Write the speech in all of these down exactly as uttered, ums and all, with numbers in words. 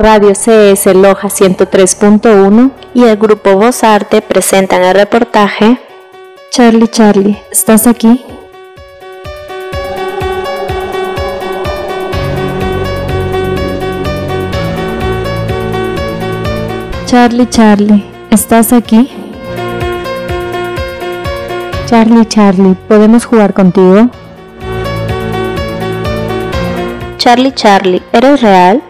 Radio C S Loja ciento tres punto uno y el grupo Voz Arte presentan el reportaje Charlie, Charlie, ¿estás aquí? Charlie, Charlie, ¿estás aquí? Charlie, Charlie, ¿podemos jugar contigo? Charlie, Charlie, ¿eres real?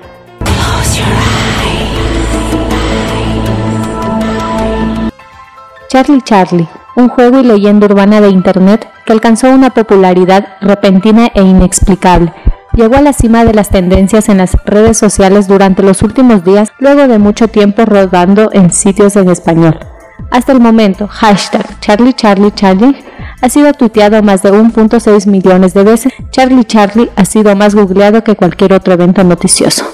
Charlie, Charlie, un juego y leyenda urbana de internet que alcanzó una popularidad repentina e inexplicable. Llegó a la cima de las tendencias en las redes sociales durante los últimos días, luego de mucho tiempo rodando en sitios en español. Hasta el momento, hashtag Charlie Charlie Charlie ha sido tuiteado más de uno punto seis millones de veces. Charlie Charlie ha sido más googleado que cualquier otro evento noticioso.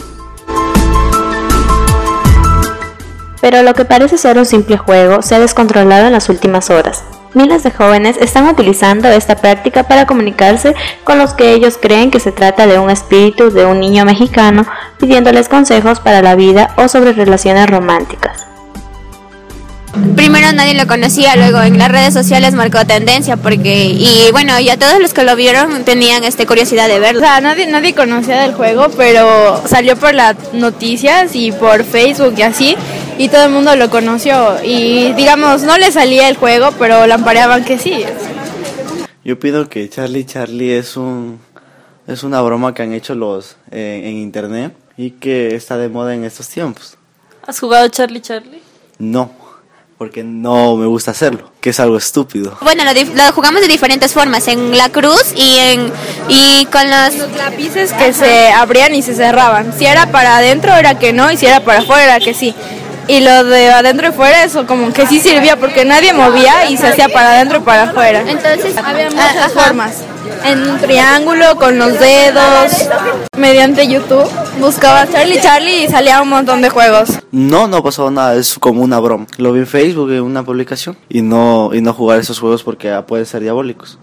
Pero lo que parece ser un simple juego se ha descontrolado en las últimas horas. Miles de jóvenes están utilizando esta práctica para comunicarse con los que ellos creen que se trata de un espíritu de un niño mexicano, pidiéndoles consejos para la vida o sobre relaciones románticas. Primero nadie lo conocía, luego en las redes sociales marcó tendencia porque, y bueno, ya todos los que lo vieron tenían este curiosidad de verlo. O sea, nadie, nadie conocía del juego, pero salió por las noticias y por Facebook y así, y todo el mundo lo conoció, y digamos, no le salía el juego, pero lampareaban que sí. Yo opino que Charlie Charlie es un es una broma que han hecho los eh, en internet y que está de moda en estos tiempos. ¿Has jugado Charlie Charlie? No, porque no me gusta hacerlo, que es algo estúpido. Bueno, lo, dif- lo jugamos de diferentes formas, en la cruz y en y con los... Los lápices que se abrían y se cerraban. Si era para adentro era que no, y si era para afuera era que sí. Y lo de adentro y fuera, eso como que sí servía porque nadie movía y se hacía para adentro y para afuera. Entonces había muchas ajá. formas. En un triángulo, con los dedos, mediante YouTube. Buscaba Charlie Charlie y salía un montón de juegos. No, no pasó nada, es como una broma. Lo vi en Facebook en una publicación y no y no jugar esos juegos porque pueden ser diabólicos.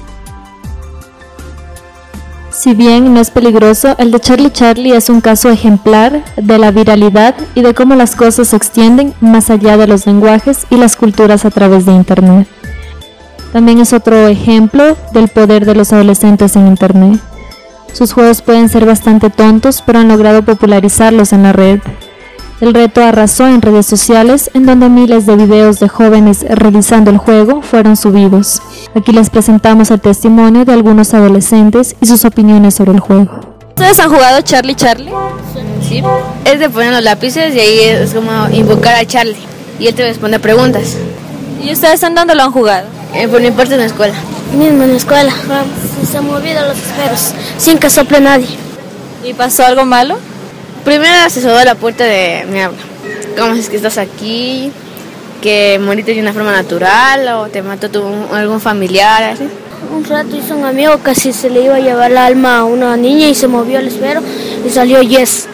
Si bien no es peligroso, el de Charlie Charlie es un caso ejemplar de la viralidad y de cómo las cosas se extienden más allá de los lenguajes y las culturas a través de internet. También es otro ejemplo del poder de los adolescentes en internet. Sus juegos pueden ser bastante tontos, pero han logrado popularizarlos en la red. El reto arrasó en redes sociales, en donde miles de videos de jóvenes realizando el juego fueron subidos. Aquí les presentamos el testimonio de algunos adolescentes y sus opiniones sobre el juego. ¿Ustedes han jugado Charlie Charlie? Sí, es de poner los lápices y ahí es como invocar a Charlie y él te responde preguntas. ¿Y ustedes en dónde lo han jugado? Eh, por mi parte en la escuela. Mismo en la escuela, se han movido los esferos sin que sople nadie. ¿Y pasó algo malo? Primero se asomó a la puerta de mi aula. ¿Cómo es que estás aquí? Que moriste de una forma natural o te mató tu, algún familiar, así. Un rato hizo un amigo que si se le iba a llevar el alma a una niña y se movió el esfero y salió Yes.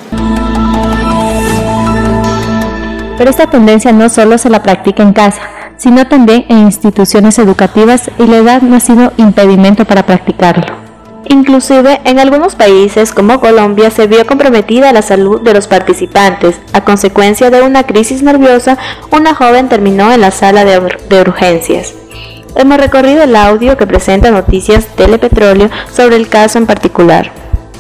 Pero esta tendencia no solo se la practica en casa, sino también en instituciones educativas, y la edad no ha sido impedimento para practicarlo. Inclusive, en algunos países como Colombia se vio comprometida la salud de los participantes. A consecuencia de una crisis nerviosa, una joven terminó en la sala de, ur- de urgencias. Hemos recorrido el audio que presenta Noticias Telepetróleo sobre el caso en particular.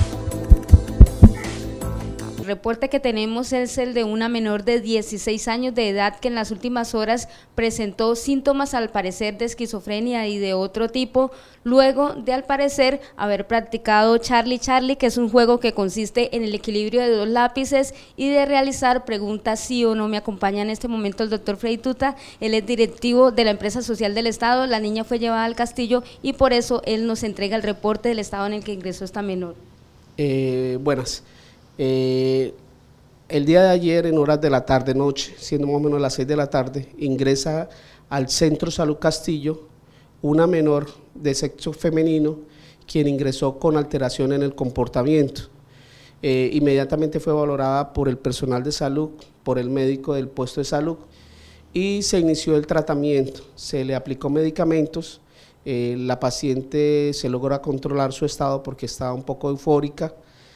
El reporte que tenemos es el de una menor de dieciséis años de edad que en las últimas horas presentó síntomas al parecer de esquizofrenia y de otro tipo, luego de al parecer haber practicado Charlie Charlie, que es un juego que consiste en el equilibrio de dos lápices y de realizar preguntas sí o no. Me acompaña en este momento el doctor Freddy Tuta, él es directivo de la empresa social del Estado. La niña fue llevada al castillo y por eso él nos entrega el reporte del estado en el que ingresó esta menor. Eh, buenas. Eh, el día de ayer, en horas de la tarde, noche, siendo más o menos las seis de la tarde, ingresa al Centro Salud Castillo una menor de sexo femenino, quien ingresó con alteración en el comportamiento. Eh, inmediatamente fue valorada por el personal de salud, por el médico del puesto de salud, y se inició el tratamiento. Se le aplicó medicamentos, eh, la paciente se logró controlar su estado porque estaba un poco eufórica.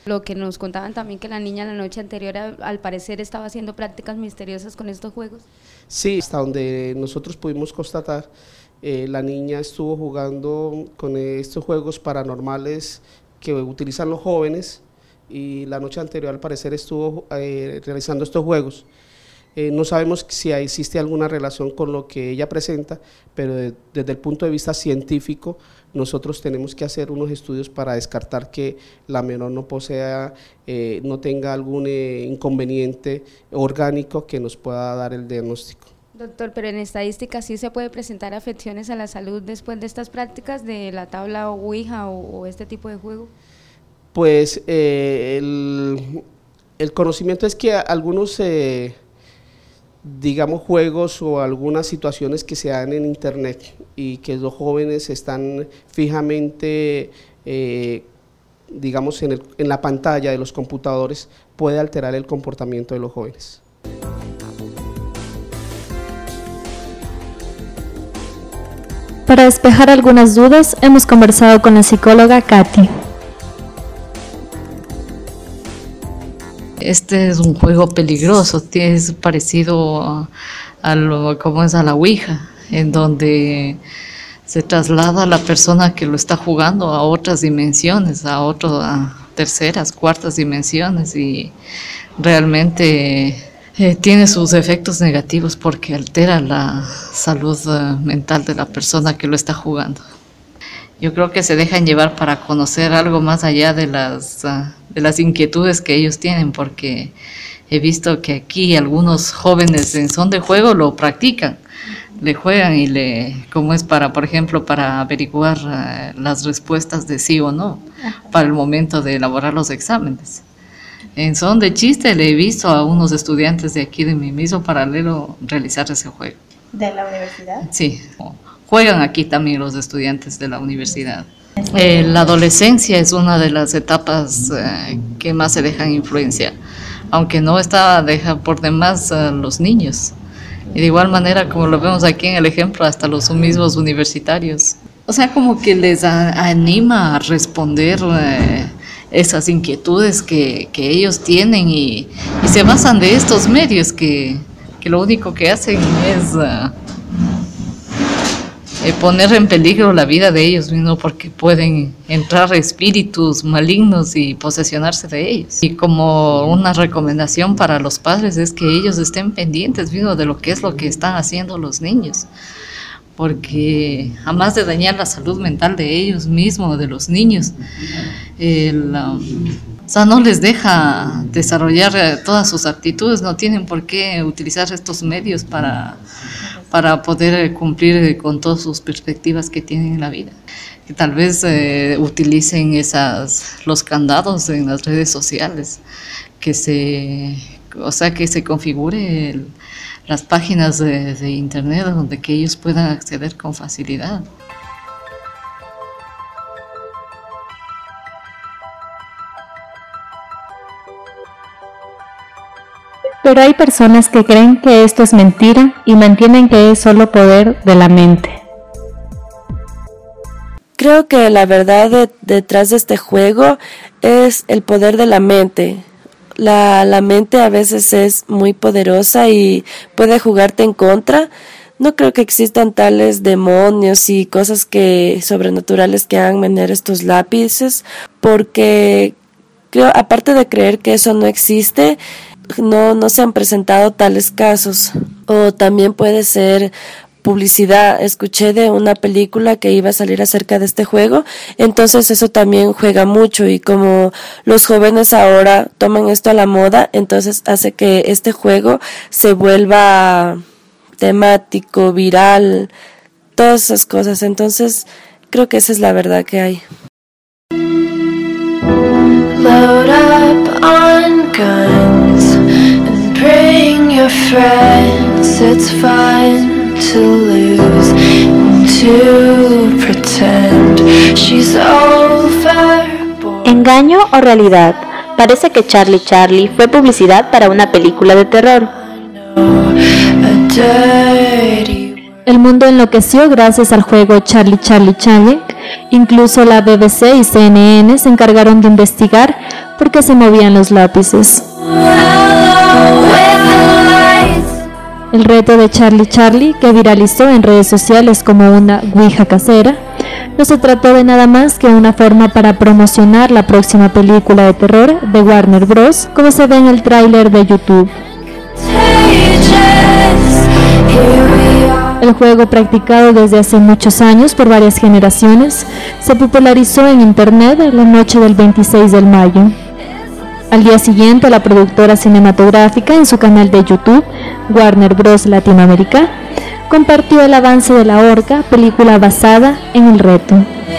Lo que nos contaban también que la niña la noche anterior al parecer estaba haciendo prácticas misteriosas con estos juegos. Sí, hasta donde nosotros pudimos constatar, eh, la niña estuvo jugando con estos juegos paranormales que utilizan los jóvenes y la noche anterior al parecer estuvo eh, realizando estos juegos. Eh, no sabemos si existe alguna relación con lo que ella presenta, pero de, desde el punto de vista científico nosotros tenemos que hacer unos estudios para descartar que la menor no posea, eh, no tenga algún eh, inconveniente orgánico que nos pueda dar el diagnóstico. Doctor, pero en estadística sí se puede presentar afecciones a la salud después de estas prácticas de la tabla o Ouija o, o este tipo de juego. Pues eh, el, el conocimiento es que algunos, eh, digamos, juegos o algunas situaciones que se dan en internet y que los jóvenes están fijamente, eh, digamos, en, el, en la pantalla de los computadores, puede alterar el comportamiento de los jóvenes. Para despejar algunas dudas, hemos conversado con la psicóloga Katy. Este es un juego peligroso, es parecido a, a lo como es a la Ouija, en donde se traslada a la persona que lo está jugando a otras dimensiones, a otras terceras, cuartas dimensiones, y realmente eh, tiene sus efectos negativos porque altera la salud uh, mental de la persona que lo está jugando. Yo creo que se dejan llevar para conocer algo más allá de las, uh, de las inquietudes que ellos tienen, porque he visto que aquí algunos jóvenes en son de juego lo practican, le juegan y le, como es para, por ejemplo, para averiguar uh, las respuestas de sí o no, para el momento de elaborar los exámenes. En son de chiste le he visto a unos estudiantes de aquí de mi mismo paralelo realizar ese juego. ¿De la universidad? Sí, juegan aquí también los estudiantes de la universidad. Eh, la adolescencia es una de las etapas eh, que más se dejan influenciar, aunque no está deja por demás a los niños. Y de igual manera, como lo vemos aquí en el ejemplo, hasta los mismos universitarios. O sea, como que les a, anima a responder eh, esas inquietudes que, que ellos tienen y, y se basan de estos medios que, que lo único que hacen es uh, eh, poner en peligro la vida de ellos mismos, porque pueden entrar espíritus malignos y posesionarse de ellos. Y como una recomendación para los padres es que ellos estén pendientes mismo de lo que es lo que están haciendo los niños, porque a más de dañar la salud mental de ellos mismos, de los niños, el, um, o sea, no les deja desarrollar todas sus aptitudes, no tienen por qué utilizar estos medios para, para poder cumplir con todas sus perspectivas que tienen en la vida. Que tal vez eh, utilicen esas, los candados en las redes sociales, que se, o sea, que se configure el, las páginas de, de internet donde que ellos puedan acceder con facilidad. Pero hay personas que creen que esto es mentira y mantienen que es solo poder de la mente. Creo que la verdad de, detrás de este juego es el poder de la mente. La, la mente a veces es muy poderosa y puede jugarte en contra. No creo que existan tales demonios y cosas que sobrenaturales que hagan menear estos lápices, porque creo, aparte de creer que eso no existe, no, no se han presentado tales casos. O también puede ser publicidad. Escuché de una película que iba a salir acerca de este juego, entonces eso también juega mucho, y como los jóvenes ahora toman esto a la moda, entonces hace que este juego se vuelva temático, viral, todas esas cosas. Entonces creo que esa es la verdad que hay. Load up on guns and bring your friends. It's fun to lose and to pretend she's overboard. ¿Engaño o realidad? Parece que Charlie Charlie fue publicidad para una película de terror. A dirty El mundo enloqueció gracias al juego Charlie Charlie Challenge. Incluso la B B C y C N N se encargaron de investigar por qué se movían los lápices. El reto de Charlie Charlie, que viralizó en redes sociales como una ouija casera, no se trató de nada más que una forma para promocionar la próxima película de terror de Warner Bros., como se ve en el tráiler de YouTube. El juego, practicado desde hace muchos años por varias generaciones, se popularizó en internet la noche del veintiséis de mayo. Al día siguiente, la productora cinematográfica en su canal de YouTube, Warner Bros. Latinoamérica, compartió el avance de La Horca, película basada en el reto.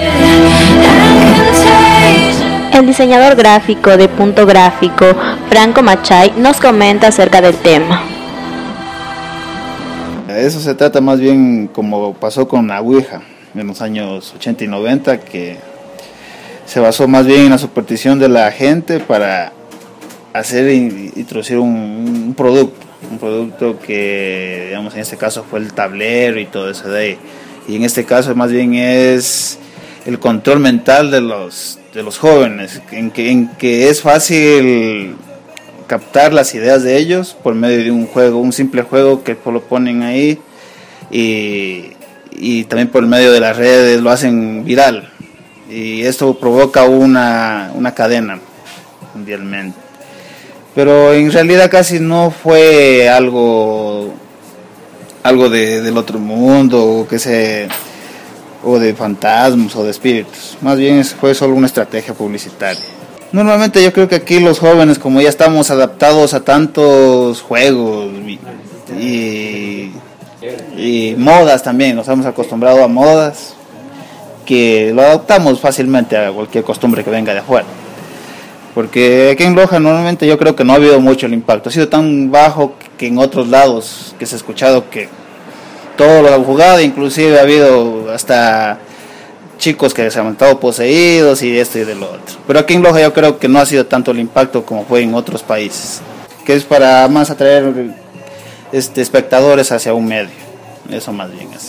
El diseñador gráfico de Punto Gráfico, Franco Machay, nos comenta acerca del tema. Eso se trata más bien como pasó con la ouija en los años ochenta y noventa, que se basó más bien en la superstición de la gente para hacer e introducir un, un producto, un producto que, digamos, en este caso fue el tablero y todo eso de ahí. Y en este caso más bien es el control mental de los de los jóvenes, en que, en que es fácil captar las ideas de ellos por medio de un juego, un simple juego que lo ponen ahí, y, y también por medio de las redes lo hacen viral, y esto provoca una, una cadena mundialmente. Pero en realidad casi no fue algo algo de, del otro mundo, o que se o de fantasmas o de espíritus, más bien fue solo una estrategia publicitaria. Normalmente yo creo que aquí los jóvenes, como ya estamos adaptados a tantos juegos y, y, y modas también, nos hemos acostumbrado a modas, que lo adaptamos fácilmente a cualquier costumbre que venga de afuera. Porque aquí en Loja normalmente yo creo que no ha habido mucho el impacto, ha sido tan bajo que en otros lados que se ha escuchado que todo lo han jugado, inclusive ha habido hasta chicos que se han estado poseídos y esto y de lo otro. Pero aquí en Loja yo creo que no ha sido tanto el impacto como fue en otros países, que es para más atraer este, espectadores hacia un medio, eso más bien es.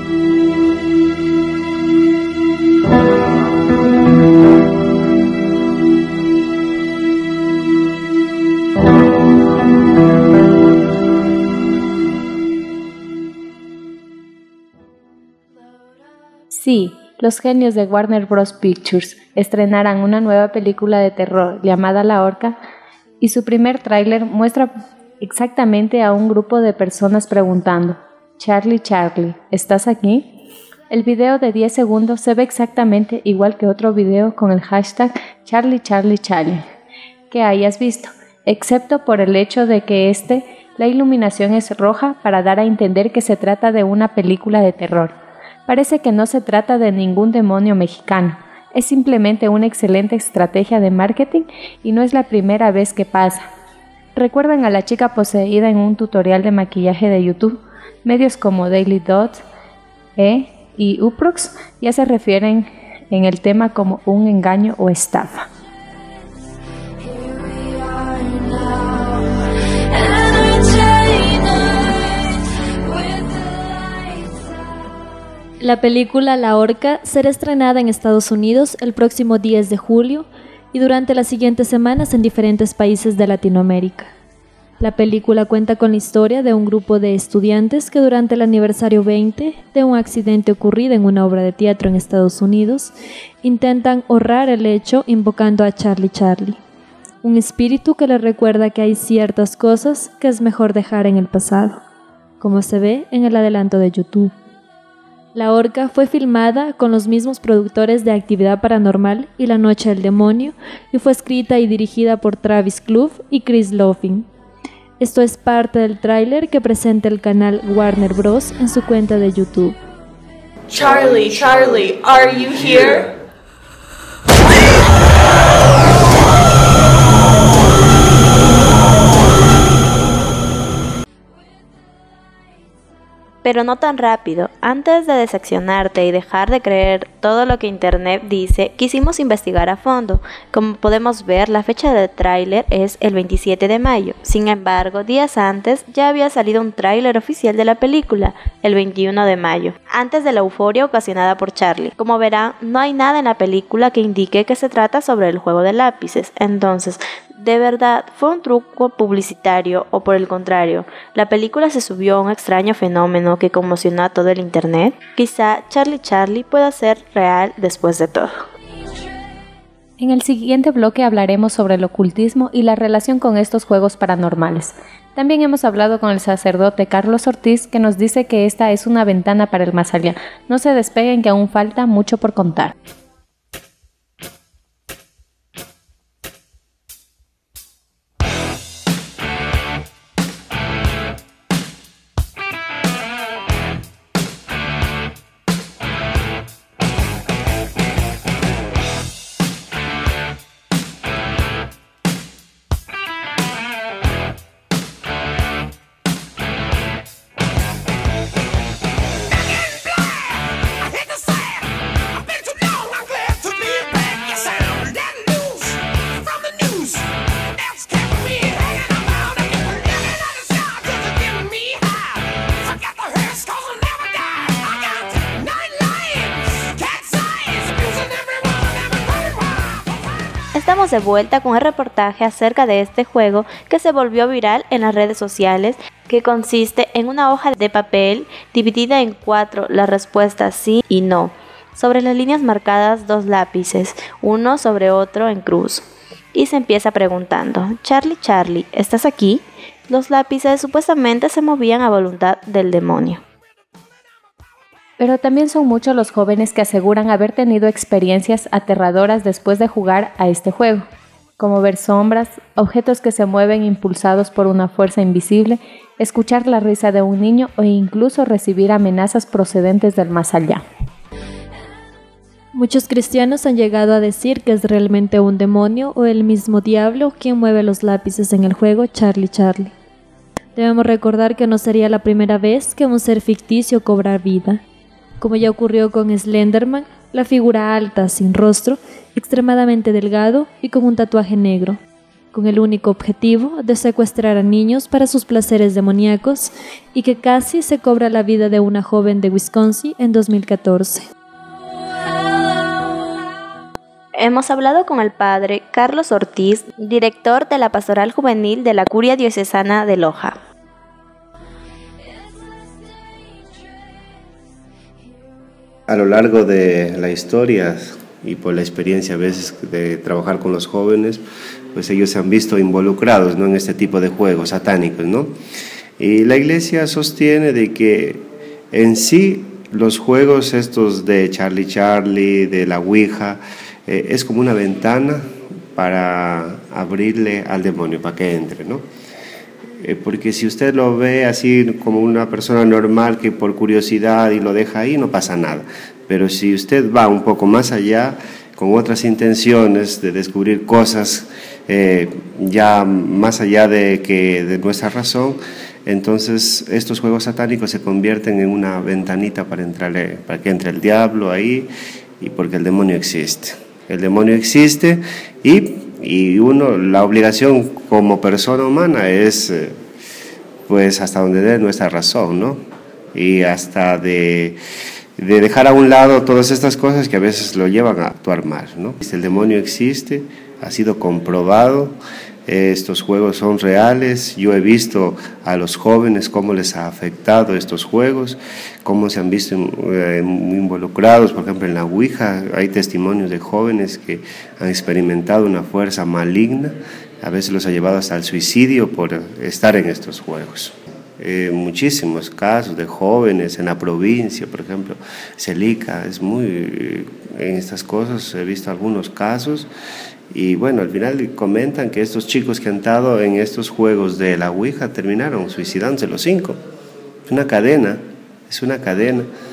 Sí, los genios de Warner Bros. Pictures estrenarán una nueva película de terror llamada La Horca, y su primer tráiler muestra exactamente a un grupo de personas preguntando: Charlie, Charlie, ¿estás aquí? El video de diez segundos se ve exactamente igual que otro video con el hashtag Charlie, Charlie, Challenge que hayas visto, excepto por el hecho de que este, la iluminación es roja para dar a entender que se trata de una película de terror. Parece que no se trata de ningún demonio mexicano, es simplemente una excelente estrategia de marketing y no es la primera vez que pasa. ¿Recuerdan a la chica poseída en un tutorial de maquillaje de YouTube? Medios como Daily Dot, E y Uprox ya se refieren en el tema como un engaño o estafa. La película La Horca será estrenada en Estados Unidos el próximo diez de julio y durante las siguientes semanas en diferentes países de Latinoamérica. La película cuenta con la historia de un grupo de estudiantes que durante el aniversario veinte de un accidente ocurrido en una obra de teatro en Estados Unidos intentan honrar el hecho invocando a Charlie Charlie, un espíritu que les recuerda que hay ciertas cosas que es mejor dejar en el pasado, como se ve en el adelanto de YouTube. La Horca fue filmada con los mismos productores de Actividad Paranormal y La Noche del Demonio y fue escrita y dirigida por Travis Club y Chris Loffin. Esto es parte del tráiler que presenta el canal Warner Bros. En su cuenta de YouTube. Charlie, Charlie, are you here? Pero no tan rápido. Antes de decepcionarte y dejar de creer todo lo que internet dice, quisimos investigar a fondo. Como podemos ver, la fecha del tráiler es el veintisiete de mayo. Sin embargo, días antes ya había salido un tráiler oficial de la película, el veintiuno de mayo, antes de la euforia ocasionada por Charlie. Como verán, no hay nada en la película que indique que se trata sobre el juego de lápices. Entonces, ¿de verdad fue un truco publicitario o por el contrario, la película se subió a un extraño fenómeno que conmocionó a todo el internet? Quizá Charlie Charlie pueda ser real después de todo. En el siguiente bloque hablaremos sobre el ocultismo y la relación con estos juegos paranormales. También hemos hablado con el sacerdote Carlos Ortiz, que nos dice que esta es una ventana para el más allá. No se despeguen, que aún falta mucho por contar. Estamos de vuelta con el reportaje acerca de este juego que se volvió viral en las redes sociales, que consiste en una hoja de papel dividida en cuatro, la respuesta sí y no. Sobre las líneas marcadas dos lápices, uno sobre otro en cruz. Y se empieza preguntando: Charlie, Charlie, ¿estás aquí? Los lápices supuestamente se movían a voluntad del demonio. Pero también son muchos los jóvenes que aseguran haber tenido experiencias aterradoras después de jugar a este juego, como ver sombras, objetos que se mueven impulsados por una fuerza invisible, escuchar la risa de un niño o incluso recibir amenazas procedentes del más allá. Muchos cristianos han llegado a decir que es realmente un demonio o el mismo diablo quien mueve los lápices en el juego Charlie Charlie. Debemos recordar que no sería la primera vez que un ser ficticio cobra vida. Como ya ocurrió con Slenderman, la figura alta, sin rostro, extremadamente delgado y con un tatuaje negro, con el único objetivo de secuestrar a niños para sus placeres demoníacos, y que casi se cobra la vida de una joven de Wisconsin en dos mil catorce. Hemos hablado con el padre Carlos Ortiz, director de la Pastoral Juvenil de la Curia Diocesana de Loja. A lo largo de la historia y por la experiencia a veces de trabajar con los jóvenes, pues ellos se han visto involucrados, ¿no?, en este tipo de juegos satánicos, ¿no? Y la iglesia sostiene de que en sí los juegos estos de Charlie Charlie, de la Ouija, eh, es como una ventana para abrirle al demonio, para que entre, ¿no? Eh, porque si usted lo ve así como una persona normal que por curiosidad y lo deja ahí, no pasa nada. Pero si usted va un poco más allá, con otras intenciones de descubrir cosas eh, ya más allá de, que, de nuestra razón, entonces estos juegos satánicos se convierten en una ventanita para, entrarle, para que entre el diablo ahí, y porque el demonio existe. El demonio existe y... Y uno, la obligación como persona humana es, eh, pues, hasta donde dé nuestra razón, ¿no? Y hasta de, de dejar a un lado todas estas cosas que a veces lo llevan a actuar mal, ¿no? El demonio existe, ha sido comprobado, eh, estos juegos son reales. Yo he visto a los jóvenes cómo les ha afectado estos juegos, cómo se han visto eh, involucrados, por ejemplo en la Ouija. Hay testimonios de jóvenes que han experimentado una fuerza maligna, a veces los ha llevado hasta el suicidio por estar en estos juegos. Eh, muchísimos casos de jóvenes en la provincia, por ejemplo, Celica, es muy, en estas cosas he visto algunos casos. Y bueno, al final comentan que estos chicos que han estado en estos juegos de la Ouija terminaron suicidándose los cinco. Es una cadena, es una cadena.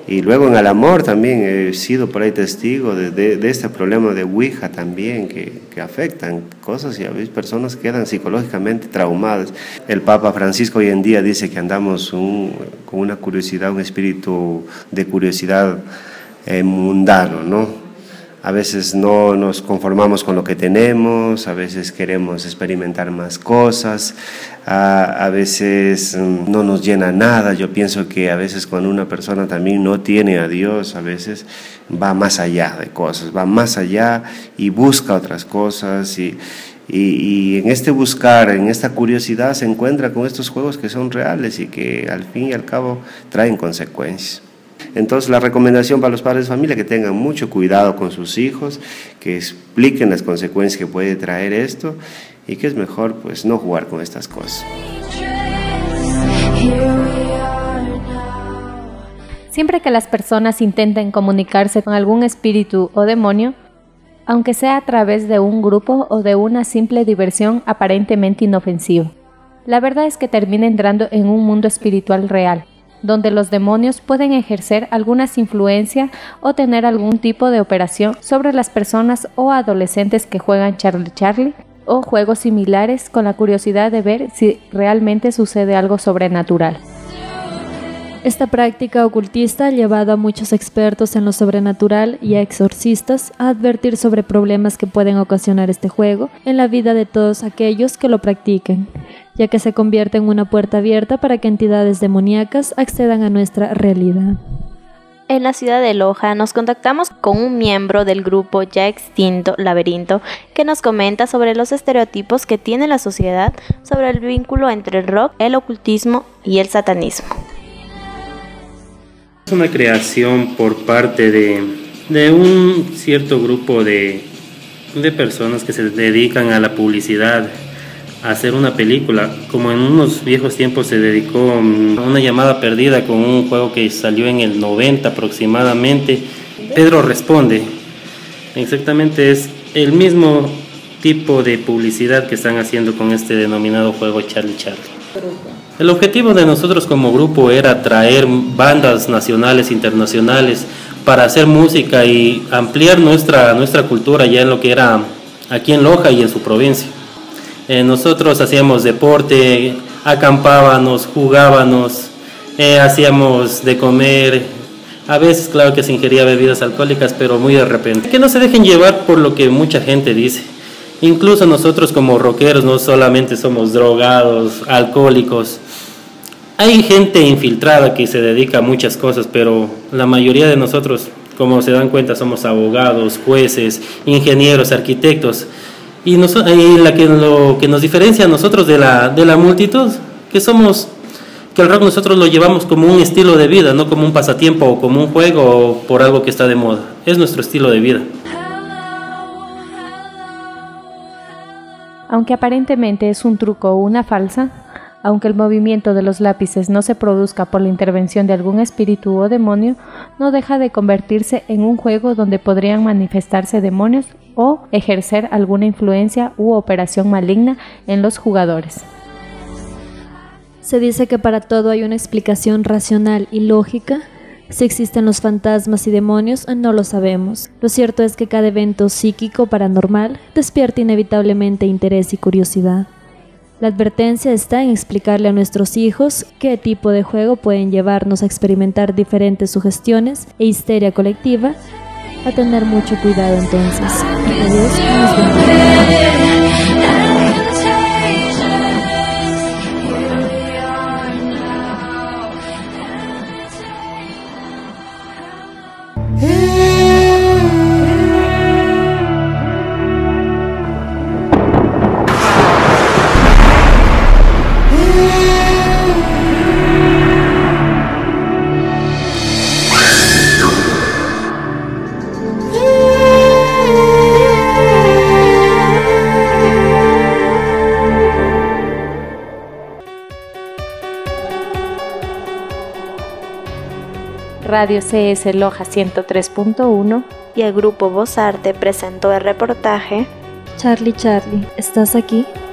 Y luego en el amor también he sido por ahí testigo de, de, de este problema de Ouija también, que, que afectan cosas y a veces personas quedan psicológicamente traumadas. El Papa Francisco hoy en día dice que andamos un, con una curiosidad, un espíritu de curiosidad eh, mundano, ¿no? A veces no nos conformamos con lo que tenemos, a veces queremos experimentar más cosas, a, a veces no nos llena nada. Yo pienso que a veces cuando una persona también no tiene a Dios, a veces va más allá de cosas, va más allá y busca otras cosas y, y, y en este buscar, en esta curiosidad se encuentra con estos juegos que son reales y que al fin y al cabo traen consecuencias. Entonces la recomendación para los padres de familia, que tengan mucho cuidado con sus hijos, que expliquen las consecuencias que puede traer esto y que es mejor pues no jugar con estas cosas. Siempre que las personas intenten comunicarse con algún espíritu o demonio, aunque sea a través de un grupo o de una simple diversión aparentemente inofensiva, la verdad es que termina entrando en un mundo espiritual real, donde los demonios pueden ejercer alguna influencia o tener algún tipo de operación sobre las personas o adolescentes que juegan Charlie Charlie o juegos similares con la curiosidad de ver si realmente sucede algo sobrenatural. Esta práctica ocultista ha llevado a muchos expertos en lo sobrenatural y a exorcistas a advertir sobre problemas que pueden ocasionar este juego en la vida de todos aquellos que lo practiquen, ya que se convierte en una puerta abierta para que entidades demoníacas accedan a nuestra realidad. En la ciudad de Loja nos contactamos con un miembro del grupo ya extinto Laberinto que nos comenta sobre los estereotipos que tiene la sociedad sobre el vínculo entre el rock, el ocultismo y el satanismo. Es una creación por parte de, de un cierto grupo de, de personas que se dedican a la publicidad, a hacer una película, como en unos viejos tiempos se dedicó a Una llamada perdida con un juego que salió en el noventa aproximadamente. Pedro Responde, exactamente es el mismo tipo de publicidad que están haciendo con este denominado juego Charlie Charlie. El objetivo de nosotros como grupo era traer bandas nacionales, internacionales, para hacer música y ampliar nuestra, nuestra cultura ya en lo que era aquí en Loja y en su provincia. Eh, nosotros hacíamos deporte, acampábamos, jugábamos, eh, hacíamos de comer, a veces claro que se ingería bebidas alcohólicas, pero muy de repente. Que no se dejen llevar por lo que mucha gente dice. Incluso nosotros como rockeros no solamente somos drogados, alcohólicos. Hay gente infiltrada que se dedica a muchas cosas, pero la mayoría de nosotros, como se dan cuenta, somos abogados, jueces, ingenieros, arquitectos. Y, nos, y la que, lo que nos diferencia a nosotros de la, de la multitud, que somos, que el rock nosotros lo llevamos como un estilo de vida, no como un pasatiempo o como un juego o por algo que está de moda. Es nuestro estilo de vida. Aunque aparentemente es un truco o una falsa, aunque el movimiento de los lápices no se produzca por la intervención de algún espíritu o demonio, no deja de convertirse en un juego donde podrían manifestarse demonios o ejercer alguna influencia u operación maligna en los jugadores. Se dice que para todo hay una explicación racional y lógica. Si existen los fantasmas y demonios, no lo sabemos. Lo cierto es que cada evento psíquico paranormal despierta inevitablemente interés y curiosidad. La advertencia está en explicarle a nuestros hijos qué tipo de juego pueden llevarnos a experimentar diferentes sugestiones e histeria colectiva. A tener mucho cuidado entonces. Adiós, nos vemos. Radio C S Loja ciento tres punto uno y el grupo Voz Arte presentó el reportaje Charlie Charlie, ¿estás aquí?